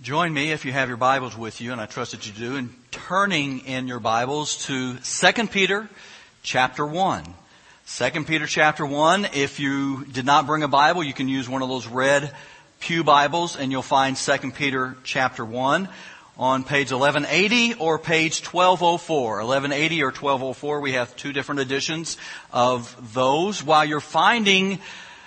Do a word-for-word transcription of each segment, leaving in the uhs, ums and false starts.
Join me, if you have your Bibles with you, and I trust that you do, in turning in your Bibles to Second Peter chapter one. Second Peter chapter one. If you did not bring a Bible, you can use one of those red pew Bibles, and you'll find Second Peter chapter one on page eleven eighty or page twelve oh four. eleven eighty or twelve oh four. We have two different editions of those. While you're finding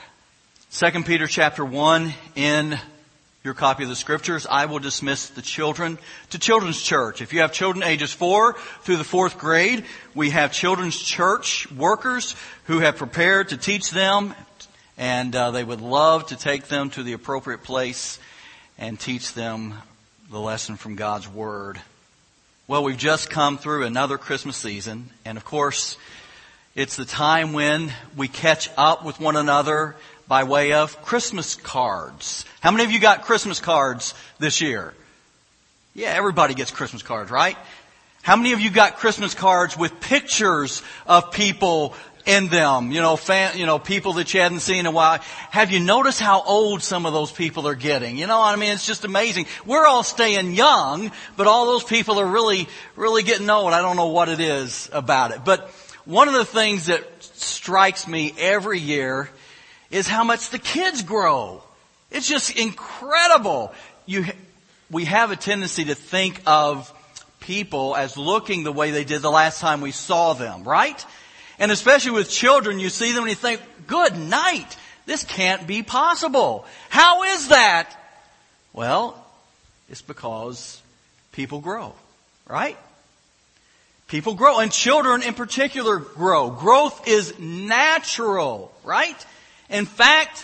Second Peter chapter one in your copy of the Scriptures, I will dismiss the children to Children's Church. If you have children ages four through the fourth grade, we have Children's Church workers who have prepared to teach them, and uh, they would love to take them to the appropriate place and teach them the lesson from God's Word. Well, we've just come through another Christmas season, and of course, it's the time when we catch up with one another by way of Christmas cards. How many of you got Christmas cards this year? Yeah, everybody gets Christmas cards, right? How many of you got Christmas cards with pictures of people in them? You know, fan, you know, people that you hadn't seen in a while. Have you noticed how old some of those people are getting? You know what I mean? It's just amazing. We're all staying young, but all those people are really, really getting old. I don't know what it is about it. But one of the things that strikes me every year is how much the kids grow. It's just incredible. You, we have a tendency to think of people as looking the way they did the last time we saw them, right? And especially with children, you see them and you think, good night, this can't be possible. How is that? Well, it's because people grow, right? People grow, and children in particular grow. Growth is natural, right? In fact,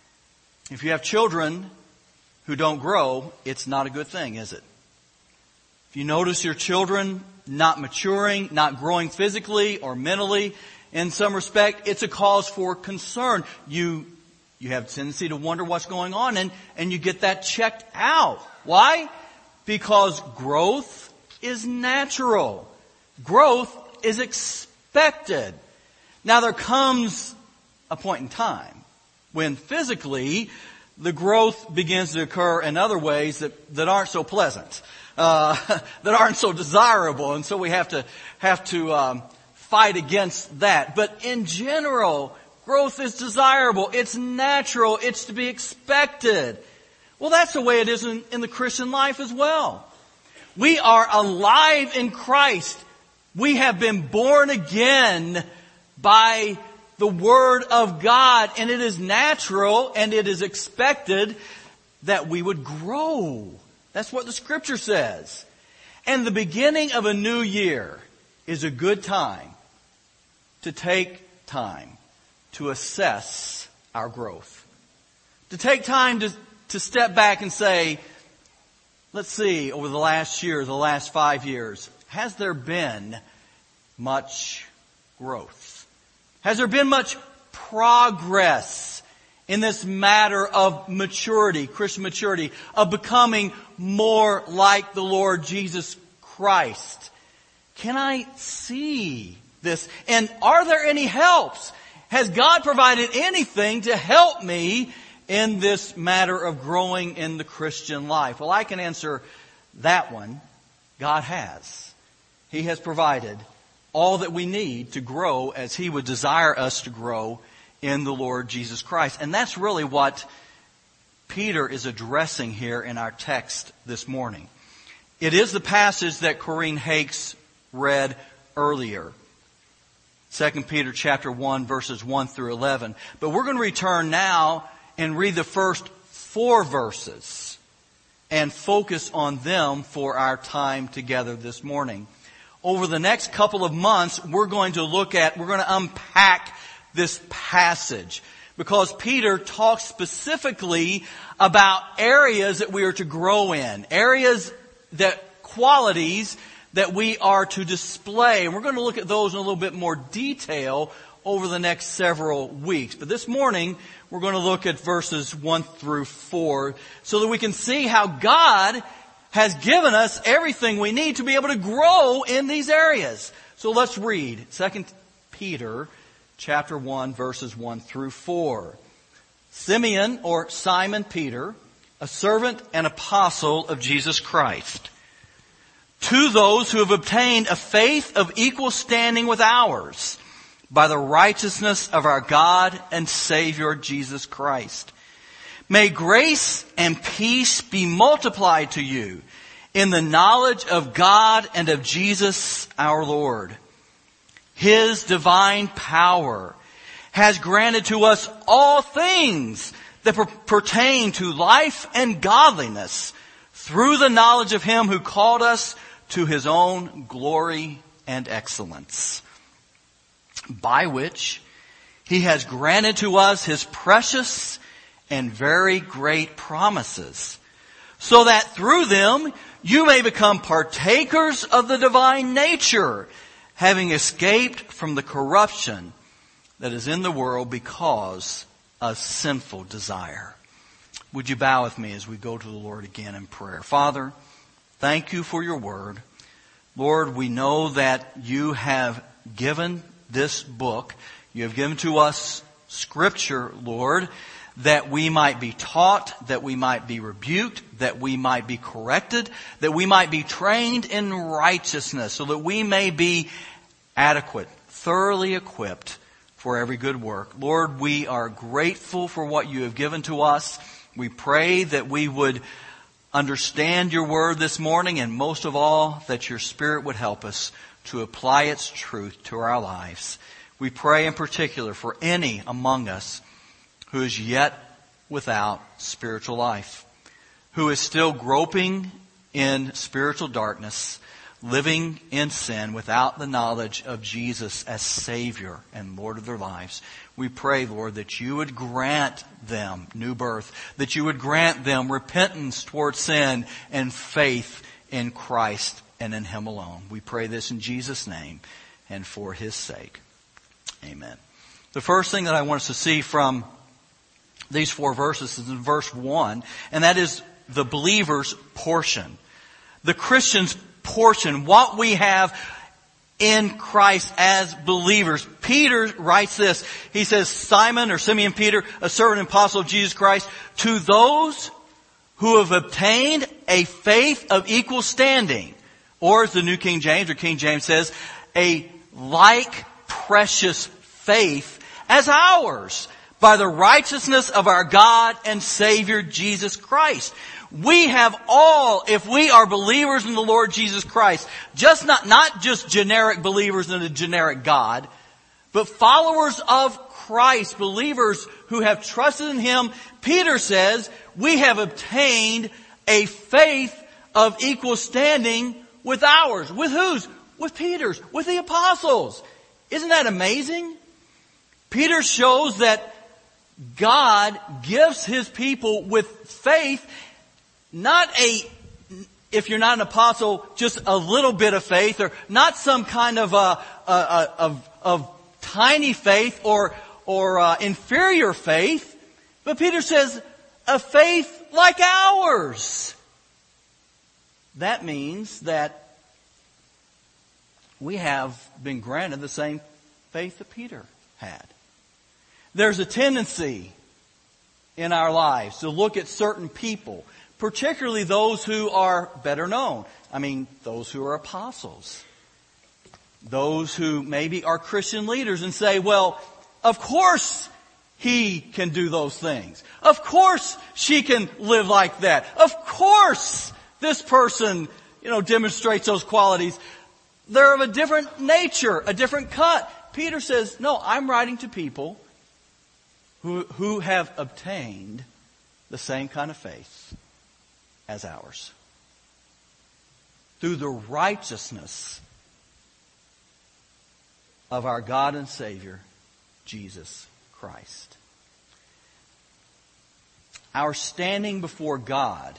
if you have children who don't grow, it's not a good thing, is it? If you notice your children not maturing, not growing physically or mentally in some respect, it's a cause for concern. You, you have a tendency to wonder what's going on, and, and you get that checked out. Why? Because growth is natural. Growth is expected. Now there comes a point in time when physically the growth begins to occur in other ways that, that aren't so pleasant, uh, that aren't so desirable, and so we have to have to um, fight against that. But in general, growth is desirable. It's natural. It's to be expected. Well, that's the way it is in, in the Christian life as well. We are alive in Christ. We have been born again by the Word of God, and it is natural and it is expected that we would grow. That's what the Scripture says. And the beginning of a new year is a good time to take time to assess our growth. To take time to, to step back and say, let's see, over the last year, the last five years, has there been much growth? Has there been much progress in this matter of maturity, Christian maturity, of becoming more like the Lord Jesus Christ? Can I see this? And are there any helps? Has God provided anything to help me in this matter of growing in the Christian life? Well, I can answer that one. God has. He has provided all that we need to grow as He would desire us to grow in the Lord Jesus Christ. And that's really what Peter is addressing here in our text this morning. It is the passage that Corinne Hakes read earlier. Second Peter chapter one, verses one through eleven. But we're going to return now and read the first four verses and focus on them for our time together this morning. Over the next couple of months, we're going to look at, we're going to unpack this passage, because Peter talks specifically about areas that we are to grow in, areas that, qualities that we are to display. And we're going to look at those in a little bit more detail over the next several weeks. But this morning, we're going to look at verses one through four so that we can see how God has given us everything we need to be able to grow in these areas. So let's read Second Peter chapter one, verses one through four. Simeon, or Simon Peter, a a servant and apostle of Jesus Christ, to those who have obtained a faith of equal standing with ours by the righteousness of our God and Savior Jesus Christ. May grace and peace be multiplied to you in the knowledge of God and of Jesus our Lord. His divine power has granted to us all things that per- pertain to life and godliness through the knowledge of Him who called us to His own glory and excellence, by which He has granted to us His precious and very great promises, so that through them you may become partakers of the divine nature, having escaped from the corruption that is in the world because of sinful desire. Would you bow with me as we go to the Lord again in prayer? Father, thank you for your word. Lord, we know that you have given this book. You have given to us Scripture, Lord, that we might be taught, that we might be rebuked, that we might be corrected, that we might be trained in righteousness, so that we may be adequate, thoroughly equipped for every good work. Lord, we are grateful for what you have given to us. We pray that we would understand your word this morning, and most of all, that your Spirit would help us to apply its truth to our lives. We pray in particular for any among us who is yet without spiritual life, who is still groping in spiritual darkness, living in sin without the knowledge of Jesus as Savior and Lord of their lives. We pray, Lord, that you would grant them new birth, that you would grant them repentance toward sin and faith in Christ and in Him alone. We pray this in Jesus' name and for His sake. Amen. The first thing that I want us to see from these four verses is in verse one, and that is the believer's portion. The Christian's portion, what we have in Christ as believers. Peter writes this. He says, Simon or Simeon Peter, a servant and apostle of Jesus Christ, to those who have obtained a faith of equal standing, or as the New King James or King James says, a like precious faith as ours, by the righteousness of our God and Savior Jesus Christ. We have all, if we are believers in the Lord Jesus Christ, just not, not just generic believers in a generic God, but followers of Christ, believers who have trusted in Him. Peter says, we have obtained a faith of equal standing with ours. With whose? With Peter's, with the apostles. Isn't that amazing? Peter shows that God gives His people with faith, not a, if you're not an apostle, just a little bit of faith, or not some kind of a, a, a of, of tiny faith or or uh, inferior faith, but Peter says a faith like ours. That means that we have been granted the same faith that Peter had. There's a tendency in our lives to look at certain people, particularly those who are better known. I mean, those who are apostles. Those who maybe are Christian leaders, and say, well, of course he can do those things. Of course she can live like that. Of course this person, you know, demonstrates those qualities. They're of a different nature, a different cut. Peter says, no, I'm writing to people who, who have obtained the same kind of faith as ours, through the righteousness of our God and Savior, Jesus Christ. Our standing before God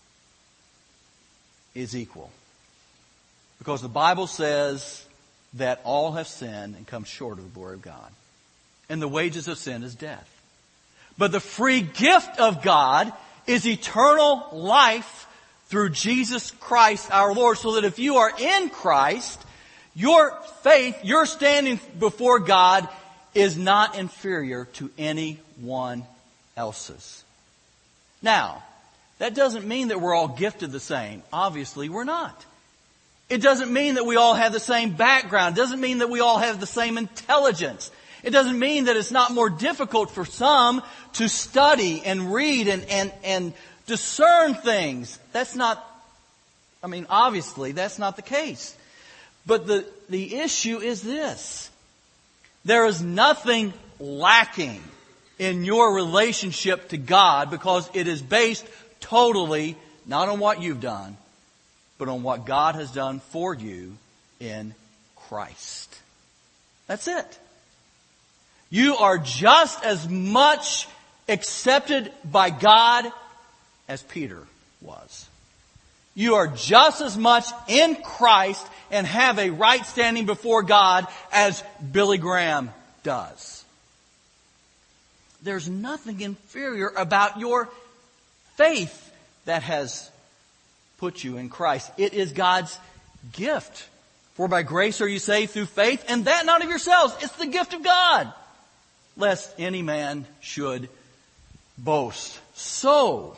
is equal, because the Bible says that all have sinned and come short of the glory of God, and the wages of sin is death. But the free gift of God is eternal life through Jesus Christ our Lord, so that if you are in Christ, your faith, your standing before God is not inferior to anyone else's. Now, That doesn't mean that we're all gifted the same. Obviously, we're not. It doesn't mean that we all have the same background. It doesn't mean that we all have the same intelligence. It doesn't mean that it's not more difficult for some to study and read and, and, and discern things. That's not, I mean, obviously, that's not the case. But the, the issue is this. There is nothing lacking in your relationship to God because it is based totally not on what you've done, but on what God has done for you in Christ. That's it. You are just as much accepted by God as Peter was. You are just as much in Christ and have a right standing before God as Billy Graham does. There's nothing inferior about your faith that has put you in Christ. It is God's gift. For by grace are you saved through faith, and that not of yourselves. It's the gift of God, lest any man should boast. So,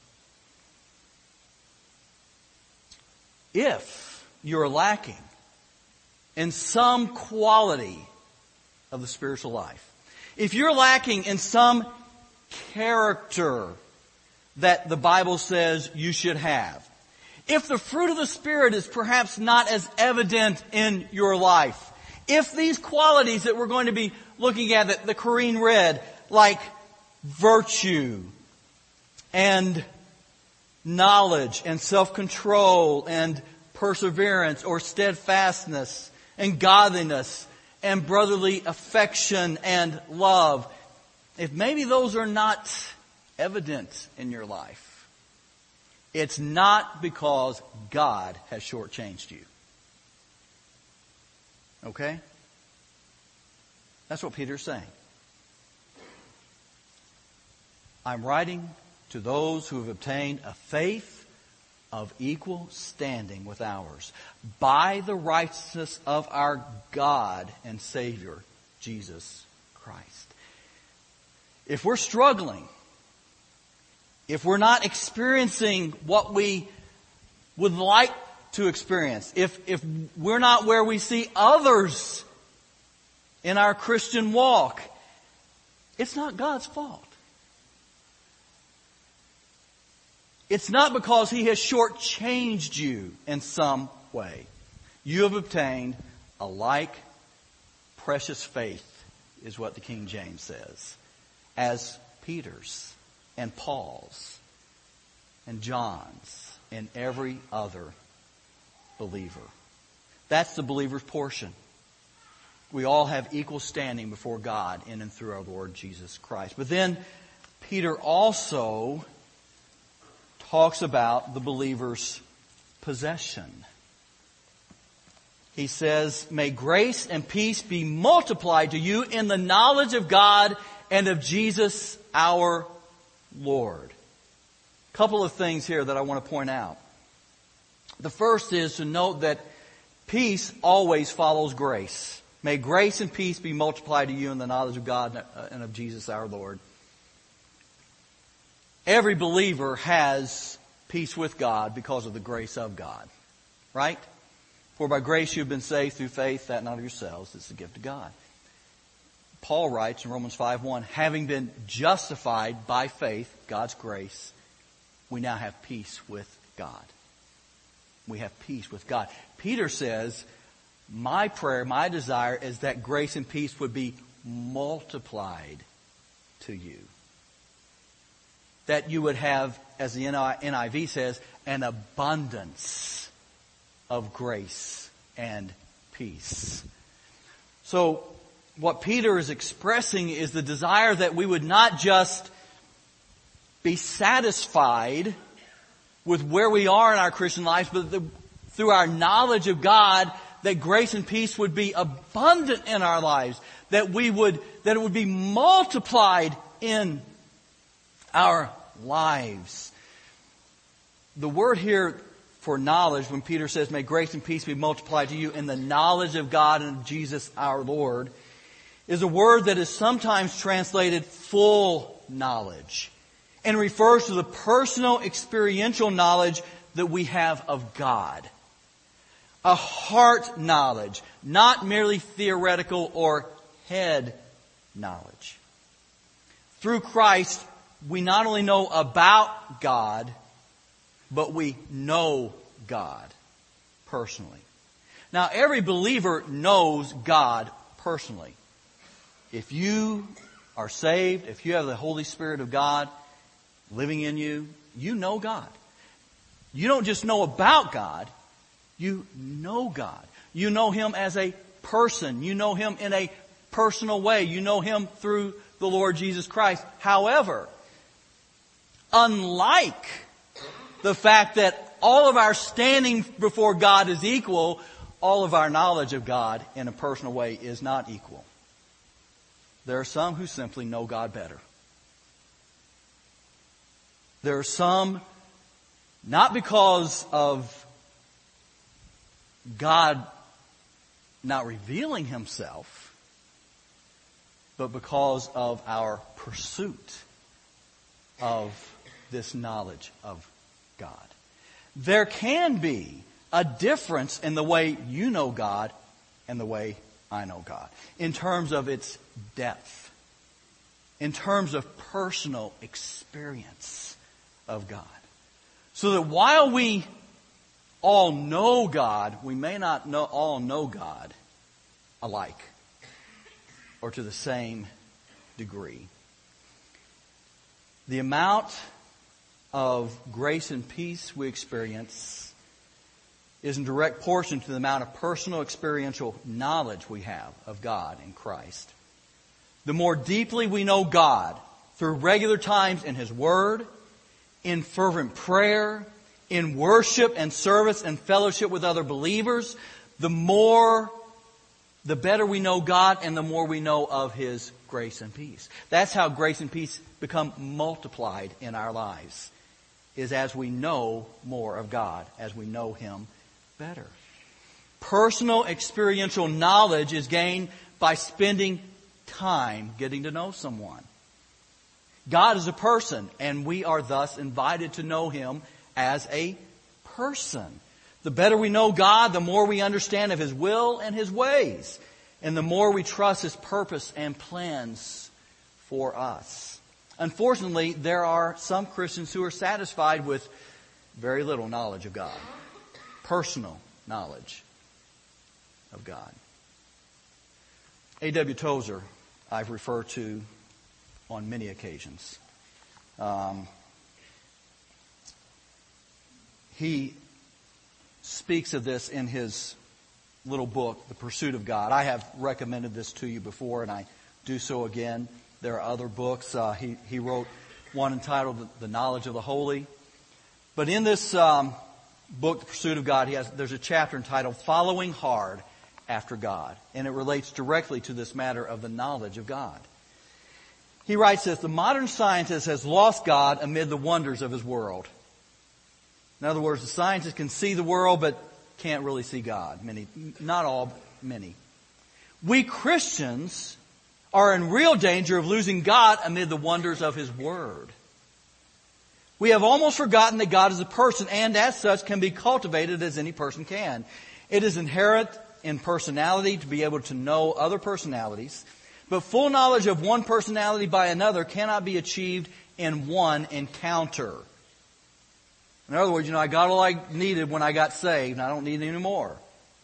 if you're lacking in some quality of the spiritual life, if you're lacking in some character that the Bible says you should have, if the fruit of the Spirit is perhaps not as evident in your life, if these qualities that we're going to be looking at that the Corrine read, like virtue and knowledge and self-control and perseverance or steadfastness and godliness and brotherly affection and love, if maybe those are not evident in your life, it's not because God has shortchanged you. Okay? That's what Peter's saying. I'm writing to those who have obtained a faith of equal standing with ours by the righteousness of our God and Savior, Jesus Christ. If we're struggling, if we're not experiencing what we would like to experience, if, if we're not where we see others in our Christian walk, it's not God's fault. It's not because He has shortchanged you in some way. You have obtained a like precious faith, is what the King James says, as Peter's and Paul's and John's and every other believer. That's the believer's portion. We all have equal standing before God in and through our Lord Jesus Christ. But then Peter also talks about the believer's possession. He says, may grace and peace be multiplied to you in the knowledge of God and of Jesus our Lord. A couple of things here that I want to point out. The first is to note that peace always follows grace. May grace and peace be multiplied to you in the knowledge of God and of Jesus our Lord. Every believer has peace with God because of the grace of God. Right? For by grace you have been saved through faith, that not of yourselves, it's the gift of God. Paul writes in Romans five one, having been justified by faith, God's grace, we now have peace with God. We have peace with God. Peter says, my prayer, my desire is that grace and peace would be multiplied to you. That you would have, as the N I V says, an abundance of grace and peace. So, what Peter is expressing is the desire that we would not just be satisfied with where we are in our Christian lives, but the, through our knowledge of God, that grace and peace would be abundant in our lives, that we would, that it would be multiplied in our lives. The word here for knowledge, when Peter says, may grace and peace be multiplied to you in the knowledge of God and of Jesus our Lord, is a word that is sometimes translated full knowledge. and refers to the personal experiential knowledge that we have of God. A heart knowledge, not merely theoretical or head knowledge. Through Christ, we not only know about God, but we know God personally. Now, every believer knows God personally. If you are saved, if you have the Holy Spirit of God living in you, you know God. You don't just know about God, you know God. You know Him as a person. You know Him in a personal way. You know Him through the Lord Jesus Christ. However, unlike the fact that all of our standing before God is equal, all of our knowledge of God in a personal way is not equal. There are some who simply know God better. There are some, not because of God not revealing Himself, but because of our pursuit of this knowledge of God. There can be a difference in the way you know God and the way I know God, in terms of its depth, in terms of personal experience of God. So that while we all know God, we may not know, all know God alike or to the same degree. The amount of grace and peace we experience is in direct proportion to the amount of personal experiential knowledge we have of God in Christ. The more deeply we know God through regular times in His Word, in fervent prayer, in worship and service and fellowship with other believers, the more, the better we know God and the more we know of His grace and peace. That's how grace and peace become multiplied in our lives, is as we know more of God, as we know Him better. Personal experiential knowledge is gained by spending time getting to know someone. God is a person, and we are thus invited to know Him as a person. The better we know God, the more we understand of His will and His ways, and the more we trust His purpose and plans for us. Unfortunately, there are some Christians who are satisfied with very little knowledge of God. Personal knowledge of God. A W Tozer, I've referred to on many occasions. Um, he speaks of this in his little book, The Pursuit of God. I have recommended this to you before, and I do so again. There are other books. Uh, he, he wrote one entitled The Knowledge of the Holy. But in this um, book, The Pursuit of God, he has, there's a chapter entitled Following Hard After God. And it relates directly to this matter of the knowledge of God. He writes this: the modern scientist has lost God amid the wonders of his world. In other words, the scientist can see the world but can't really see God. Many, not all, but many. We Christians are in real danger of losing God amid the wonders of His Word. We have almost forgotten that God is a person and as such can be cultivated as any person can. It is inherent in personality to be able to know other personalities, but full knowledge of one personality by another cannot be achieved in one encounter. In other words, you know, I got all I needed when I got saved, and I don't need any more.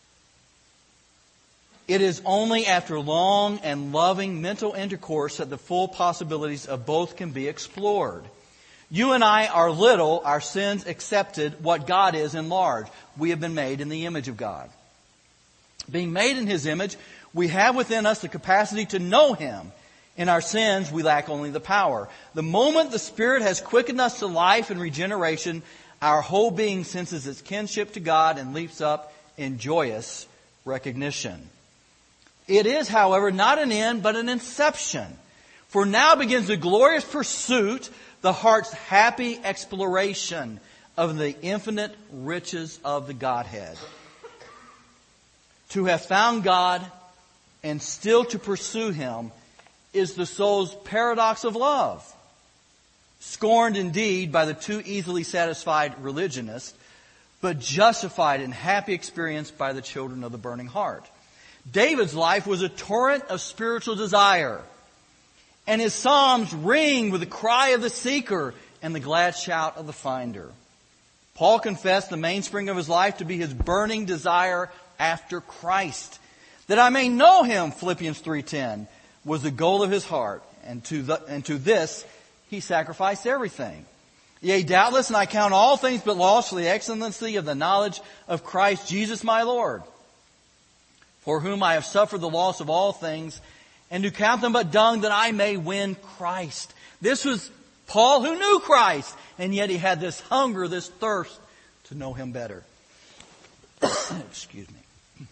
It is only after long and loving mental intercourse that the full possibilities of both can be explored. You and I are little, our sins accepted, what God is enlarged. We have been made in the image of God. Being made in His image, we have within us the capacity to know Him. In our sins, we lack only the power. The moment the Spirit has quickened us to life and regeneration, our whole being senses its kinship to God and leaps up in joyous recognition. It is, however, not an end, but an inception. For now begins the glorious pursuit, the heart's happy exploration of the infinite riches of the Godhead. To have found God and still to pursue Him is the soul's paradox of love. scorned indeed by the too easily satisfied religionist, but justified in happy experience by the children of the burning heart. David's life was a torrent of spiritual desire, and his psalms ring with the cry of the seeker and the glad shout of the finder. Paul confessed the mainspring of his life to be his burning desire after Christ. That I may know Him, Philippians three ten, was the goal of his heart, and to the, and to this he sacrificed everything. Yea, doubtless, and I count all things but loss for the excellency of the knowledge of Christ Jesus my Lord, for whom I have suffered the loss of all things, and to count them but dung, that I may win Christ. This was Paul, who knew Christ, and yet he had this hunger, this thirst to know Him better. Excuse me.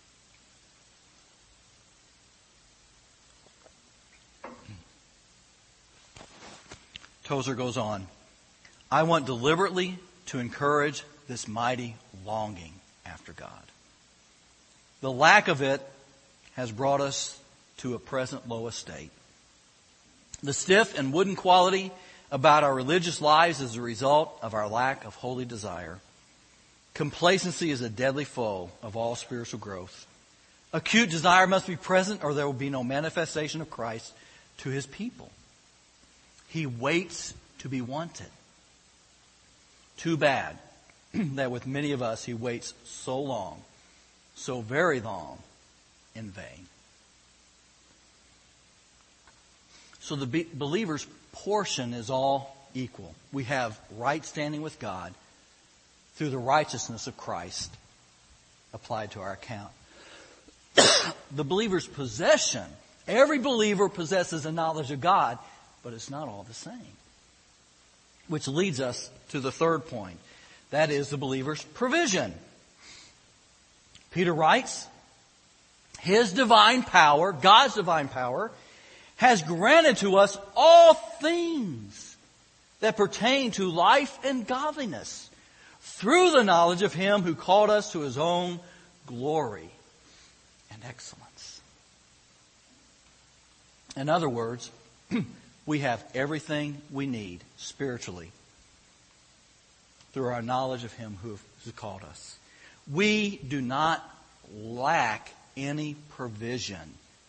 Tozer goes on, I want deliberately to encourage this mighty longing after God. The lack of it has brought us to a present low estate. The stiff and wooden quality about our religious lives is a result of our lack of holy desire. Complacency is a deadly foe of all spiritual growth. Acute desire must be present, or there will be no manifestation of Christ to His people. He waits to be wanted. Too bad that with many of us He waits so long, so very long, in vain. So the be- believer's portion is all equal. We have right standing with God through the righteousness of Christ applied to our account. The believer's possession, every believer possesses a knowledge of God, but it's not all the same. Which leads us to the third point. That is the believer's provision. Peter writes, His divine power, God's divine power, has granted to us all things that pertain to life and godliness through the knowledge of Him who called us to His own glory and excellence. In other words, we have everything we need spiritually through our knowledge of Him who has called us. We do not lack any provision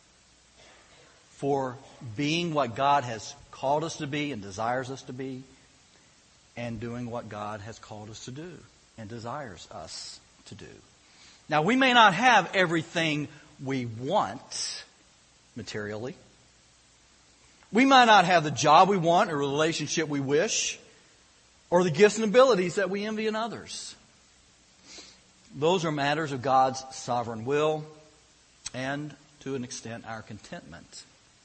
for being what God has called us to be and desires us to be, and doing what God has called us to do and desires us to do. Now, we may not have everything we want materially. We might not have the job we want or relationship we wish or the gifts and abilities that we envy in others. Those are matters of God's sovereign will and, to an extent, our contentment.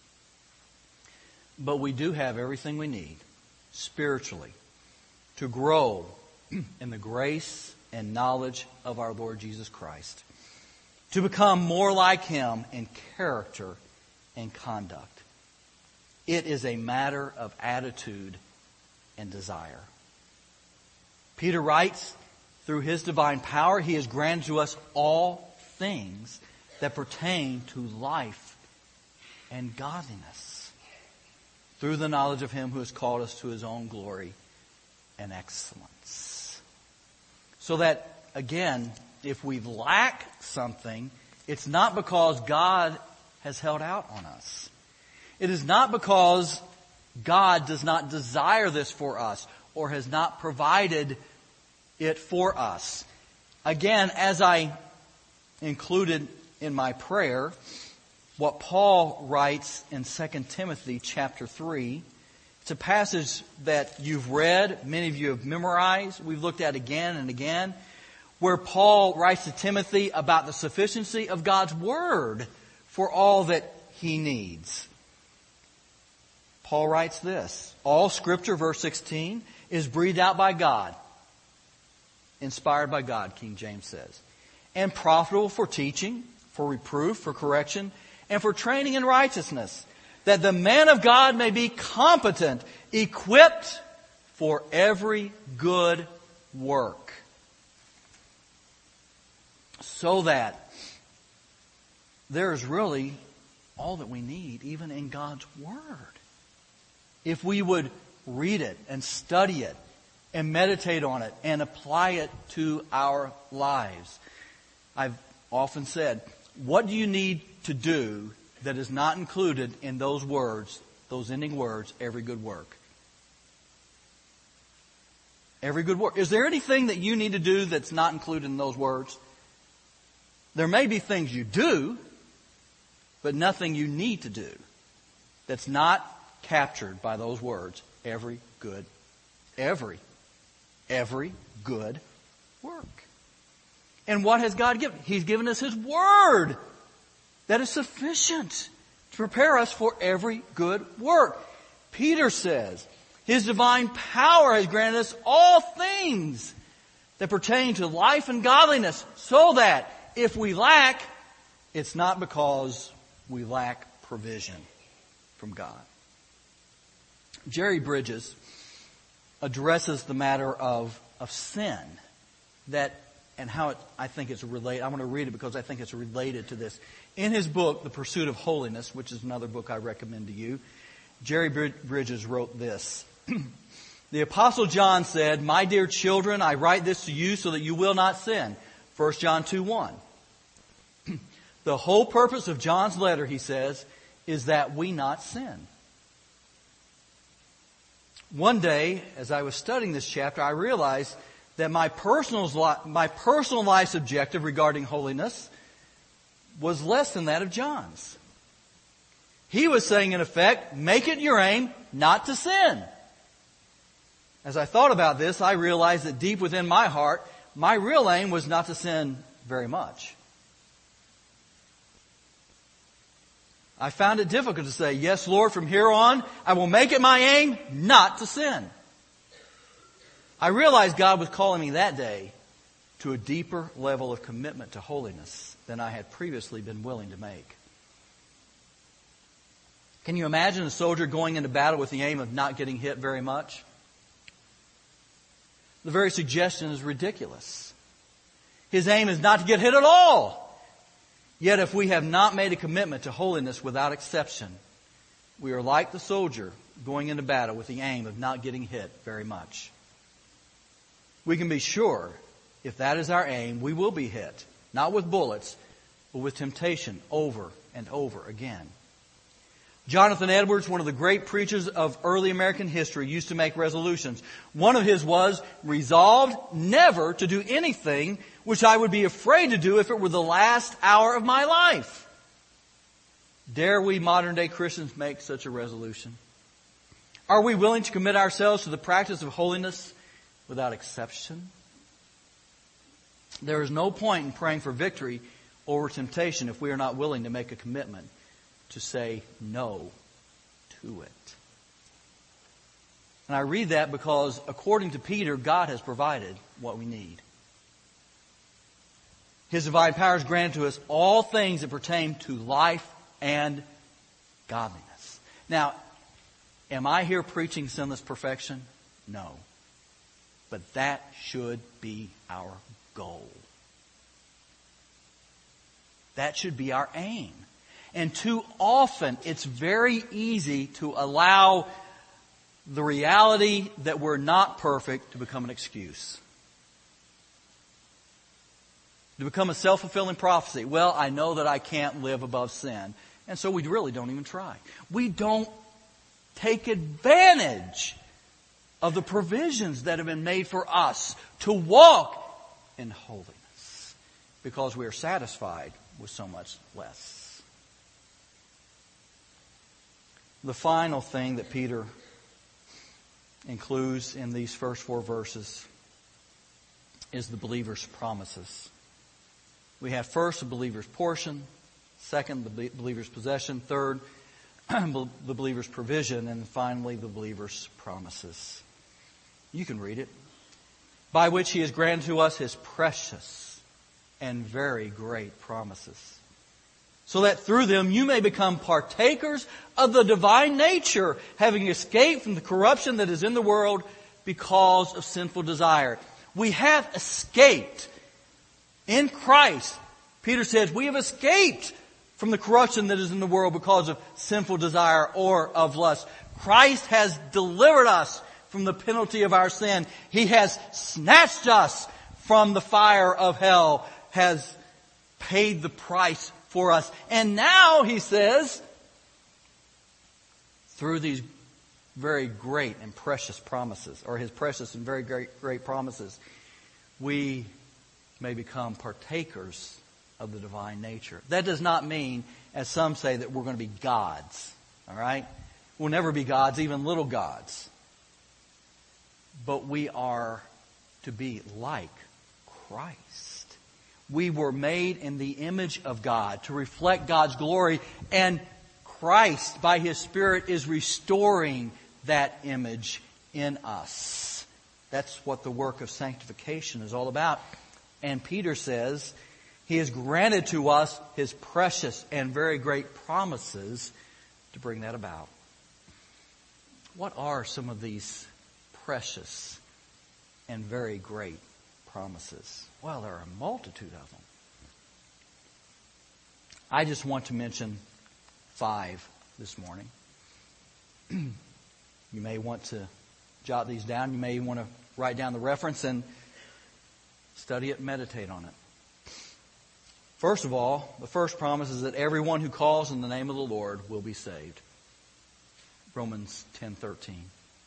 But we do have everything we need spiritually to grow in the grace and knowledge of our Lord Jesus Christ, to become more like Him in character and conduct. It is a matter of attitude and desire. Peter writes, through His divine power, He has granted to us all things that pertain to life and godliness through the knowledge of Him who has called us to His own glory and excellence. So that, again, if we lack something, it's not because God has held out on us. It is not because God does not desire this for us or has not provided it for us. Again, as I included in my prayer, what Paul writes in Second Timothy chapter three, it's a passage that you've read, many of you have memorized, we've looked at again and again, where Paul writes to Timothy about the sufficiency of God's Word for all that he needs. Paul writes this, all Scripture, verse sixteen, is breathed out by God, inspired by God, King James says, and profitable for teaching, for reproof, for correction, and for training in righteousness, that the man of God may be competent, equipped for every good work. So that there is really all that we need, even in God's Word. If we would read it and study it and meditate on it and apply it to our lives. I've often said, what do you need to do that is not included in those words, those ending words, every good work? Every good work. Is there anything that you need to do that's not included in those words? There may be things you do, but nothing you need to do that's not captured by those words. Every good, every, every good work. And what has God given? He's given us His Word that is sufficient to prepare us for every good work. Peter says, His divine power has granted us all things that pertain to life and godliness, so that if we lack, it's not because we lack provision from God. Jerry Bridges addresses the matter of, of sin that and how it, I think it's related. I want to read it because I think it's related to this. In his book, The Pursuit of Holiness, which is another book I recommend to you, Jerry Bridges wrote this. The Apostle John said, "My dear children, I write this to you so that you will not sin." First John two one. The whole purpose of John's letter, he says, is that we not sin. One day, as I was studying this chapter, I realized that my personal, my personal life's objective regarding holiness was less than that of John's. He was saying, in effect, make it your aim not to sin. As I thought about this, I realized that deep within my heart, my real aim was not to sin very much. I found it difficult to say, yes, Lord, from here on, I will make it my aim not to sin. I realized God was calling me that day to a deeper level of commitment to holiness than I had previously been willing to make. Can you imagine a soldier going into battle with the aim of not getting hit very much? The very suggestion is ridiculous. His aim is not to get hit at all. Yet if we have not made a commitment to holiness without exception, we are like the soldier going into battle with the aim of not getting hit very much. We can be sure, if that is our aim, we will be hit, not with bullets, but with temptation over and over again. Jonathan Edwards, one of the great preachers of early American history, used to make resolutions. One of his was, resolved never to do anything which I would be afraid to do if it were the last hour of my life. Dare we modern day Christians make such a resolution? Are we willing to commit ourselves to the practice of holiness without exception? There is no point in praying for victory over temptation if we are not willing to make a commitment to say no to it. And I read that because, according to Peter, God has provided what we need. His divine power has granted to us all things that pertain to life and godliness. Now, am I here preaching sinless perfection? No. But that should be our goal. That should be our aim. And too often, it's very easy to allow the reality that we're not perfect to become an excuse. To become a self-fulfilling prophecy. Well, I know that I can't live above sin. And so we really don't even try. We don't take advantage of the provisions that have been made for us to walk in holiness. Because we are satisfied with so much less. The final thing that Peter includes in these first four verses is the believer's promises. We have first the believer's portion, second the believer's possession, third the believer's provision, and finally the believer's promises. You can read it. By which He has granted to us His precious and very great promises, so that through them you may become partakers of the divine nature, having escaped from the corruption that is in the world because of sinful desire. We have escaped in Christ. Peter says we have escaped from the corruption that is in the world because of sinful desire or of lust. Christ has delivered us from the penalty of our sin. He has snatched us from the fire of hell, has paid the price for us. And now, he says, through these very great and precious promises, or his precious and very great, great promises, we may become partakers of the divine nature. That does not mean, as some say, that we're going to be gods. All right? We'll never be gods, even little gods. But we are to be like Christ. We were made in the image of God to reflect God's glory, and Christ, by His Spirit, is restoring that image in us. That's what the work of sanctification is all about. And Peter says He has granted to us His precious and very great promises to bring that about. What are some of these precious and very great promises? Well, there are a multitude of them. I just want to mention five this morning. You may want to jot these down. You may want to write down the reference and study it and meditate on it. First of all, the first promise is that everyone who calls in the name of the Lord will be saved. Romans ten thirteen.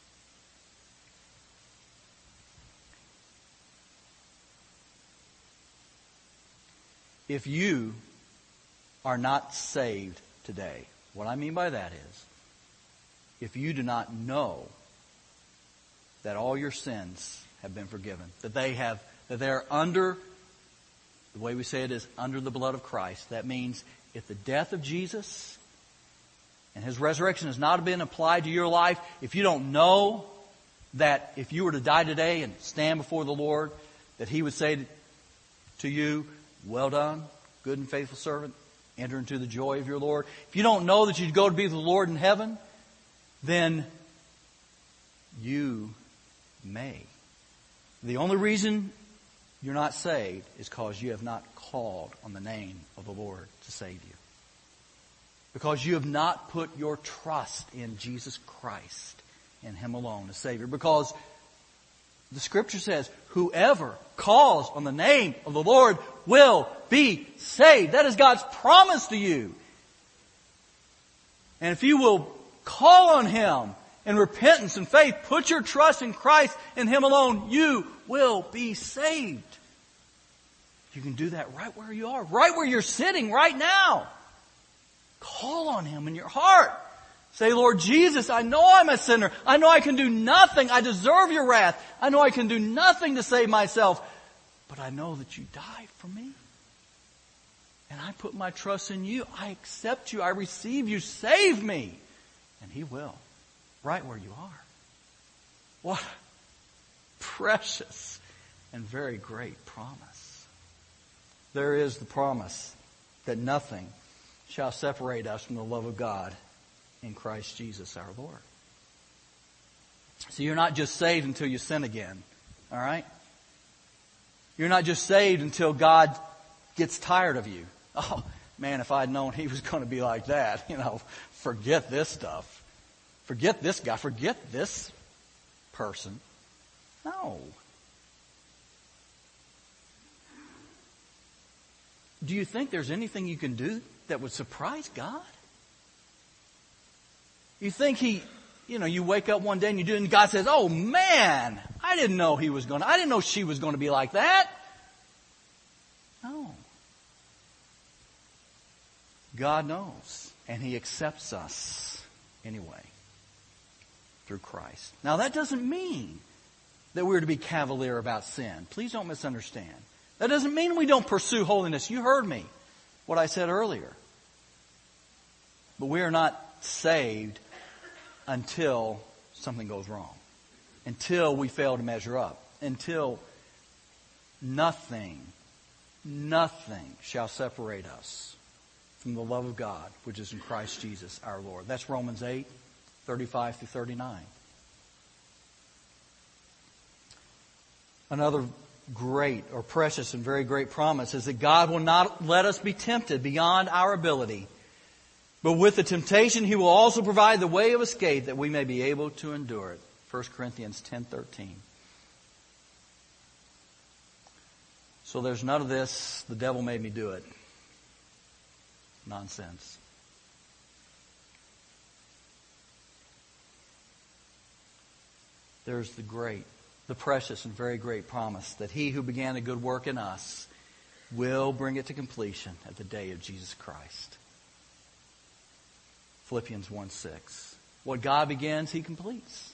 If you are not saved today, what I mean by that is, if you do not know that all your sins have been forgiven, that they have, that they are under, the way we say it is, under the blood of Christ. That means if the death of Jesus and His resurrection has not been applied to your life, if you don't know that if you were to die today and stand before the Lord, that He would say to you, well done, good and faithful servant, enter into the joy of your Lord. If you don't know that you'd go to be with the Lord in heaven, then you may. The only reason you're not saved is because you have not called on the name of the Lord to save you. Because you have not put your trust in Jesus Christ, in Him alone as Savior. Because the Scripture says, whoever calls on the name of the Lord will be saved. That is God's promise to you. And if you will call on Him in repentance and faith, put your trust in Christ and Him alone, you will be saved. You can do that right where you are, right where you're sitting right now. Call on Him in your heart. Say, Lord Jesus, I know I'm a sinner. I know I can do nothing. I deserve your wrath. I know I can do nothing to save myself. But I know that you died for me. And I put my trust in you. I accept you. I receive you. Save me. And He will. Right where you are. What a precious and very great promise. There is the promise that nothing shall separate us from the love of God in Christ Jesus our Lord. So you're not just saved until you sin again. All right? You're not just saved until God gets tired of you. Oh, man, if I'd known He was going to be like that, you know, forget this stuff. Forget this guy. Forget this person. No. Do you think there's anything you can do that would surprise God? You think He, you know, you wake up one day and you do it and God says, oh man, I didn't know he was going to, I didn't know she was going to be like that. No. God knows, and He accepts us anyway through Christ. Now that doesn't mean that we're to be cavalier about sin. Please don't misunderstand. That doesn't mean we don't pursue holiness. You heard me, what I said earlier. But we are not saved until something goes wrong. Until we fail to measure up. Until nothing, nothing shall separate us from the love of God, which is in Christ Jesus our Lord. That's Romans eight, thirty-five through thirty-nine. Another great or precious and very great promise is that God will not let us be tempted beyond our ability, But with the temptation, He will also provide the way of escape that we may be able to endure it. First Corinthians ten thirteen. So there's none of this, the devil made me do it. Nonsense. There's the great, the precious and very great promise that He who began a good work in us will bring it to completion at the day of Jesus Christ. Philippians one six. What God begins, He completes.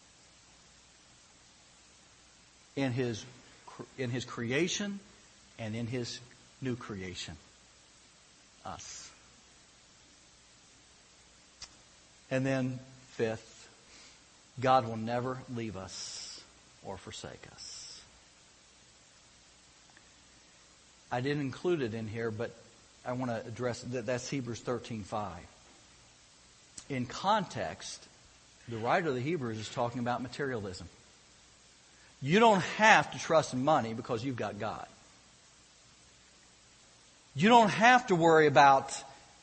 In His, in His creation and in His new creation. Us. And then, fifth, God will never leave us or forsake us. I didn't include it in here, but I want to address that. That's Hebrews thirteen five. In context, the writer of the Hebrews is talking about materialism. You don't have to trust in money because you've got God. You don't have to worry about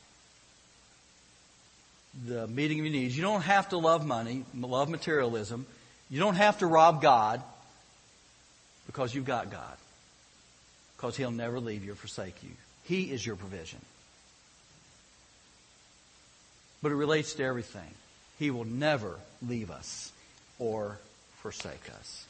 the meeting of your needs. You don't have to love money, love materialism. You don't have to rob God because you've got God. Because He'll never leave you or forsake you. He is your provision. But it relates to everything. He will never leave us or forsake us.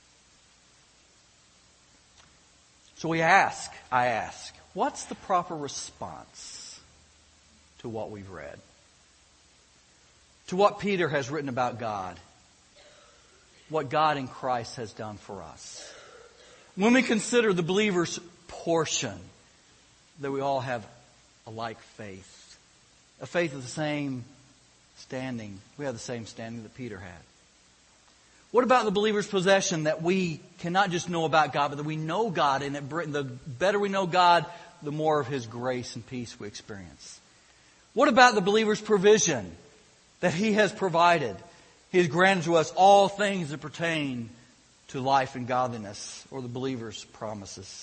So we ask, I ask, what's the proper response to what we've read? To what Peter has written about God? What God in Christ has done for us? When we consider the believer's portion, that we all have a like faith, a faith of the same standing. We have the same standing that Peter had. What about the believer's possession, that we cannot just know about God, but that we know God, and it, the better we know God, the more of His grace and peace we experience? What about the believer's provision, that He has provided? He has granted to us all things that pertain to life and godliness, or the believer's promises.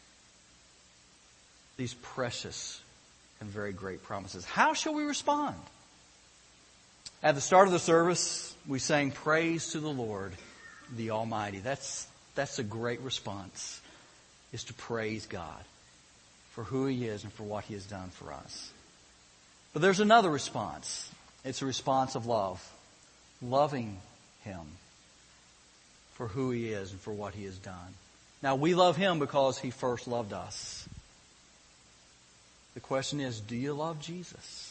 These precious and very great promises. How shall we respond? At the start of the service, we sang praise to the Lord, the Almighty. That's, that's a great response, is to praise God for who He is and for what He has done for us. But there's another response. It's a response of love. Loving Him for who He is and for what He has done. Now, we love Him because He first loved us. The question is, do you love Jesus?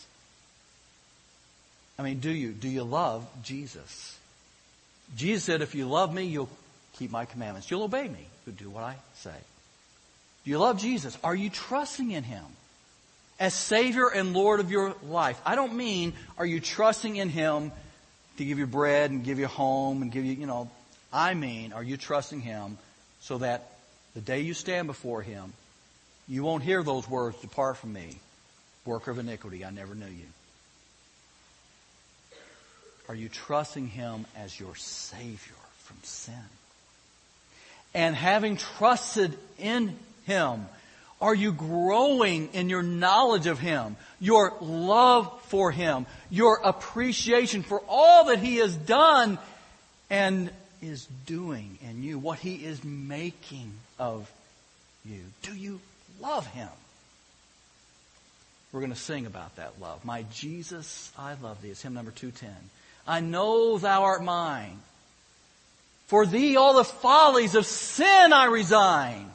I mean, do you? Do you love Jesus? Jesus said, if you love me, you'll keep my commandments. You'll obey me. You'll do what I say. Do you love Jesus? Are you trusting in Him as Savior and Lord of your life? I don't mean, are you trusting in Him to give you bread and give you a home and give you, you know. I mean, are you trusting Him so that the day you stand before Him, you won't hear those words, depart from me, worker of iniquity, I never knew you. Are you trusting Him as your Savior from sin? And having trusted in Him, are you growing in your knowledge of Him, your love for Him, your appreciation for all that He has done and is doing in you, what He is making of you? Do you love Him? We're going to sing about that love. My Jesus, I love Thee. It's hymn number two ten. I know Thou art mine. For Thee all the follies of sin I resign.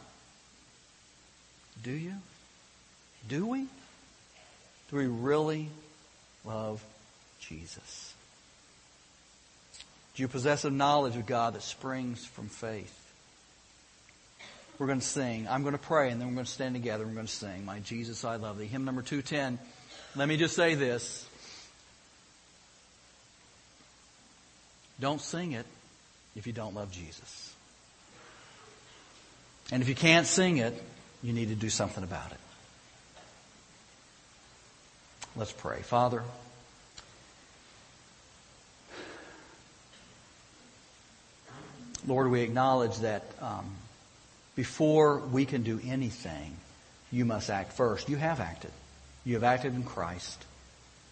Do you? Do we? Do we really love Jesus? Do you possess a knowledge of God that springs from faith? We're going to sing. I'm going to pray, and then we're going to stand together and we're going to sing. My Jesus, I love Thee. Hymn number two ten. Let me just say this. Don't sing it if you don't love Jesus. And if you can't sing it, you need to do something about it. Let's pray. Father, Lord, we acknowledge that um, before we can do anything, you must act first. You have acted. You have acted in Christ.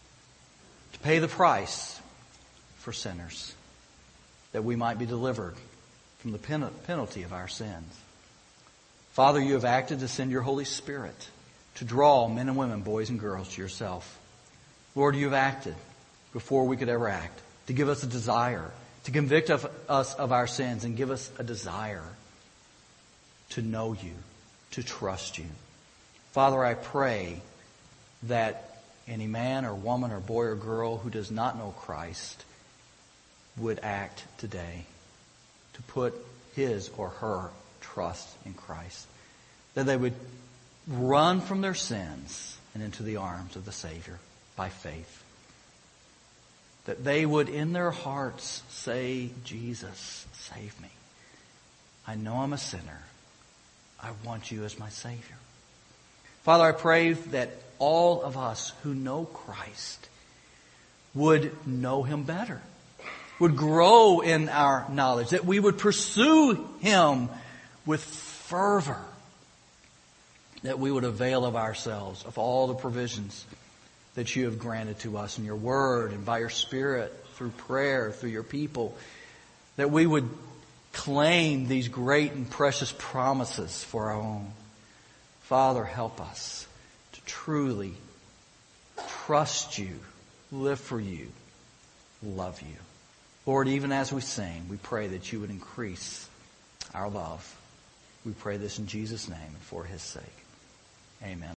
to pay the price for sinners, that we might be delivered from the pen- penalty of our sins. Father, you have acted to send your Holy Spirit to draw men and women, boys and girls, to yourself. Lord, you have acted before we could ever act, to give us a desire, to convict of us of our sins and give us a desire to know you, to trust you. Father, I pray that any man or woman or boy or girl who does not know Christ would act today to put his or her trust in Christ. That they would run from their sins and into the arms of the Savior by faith. That they would in their hearts say, Jesus, save me. I know I'm a sinner. I want you as my Savior. Father, I pray that all of us who know Christ would know Him better, would grow in our knowledge, that we would pursue Him with fervor, that we would avail of ourselves of all the provisions that you have granted to us in your word and by your Spirit, through prayer, through your people, that we would claim these great and precious promises for our own. Father, help us to truly trust you, live for you, love you. Lord, even as we sing, we pray that you would increase our love. We pray this in Jesus' name and for His sake. Amen.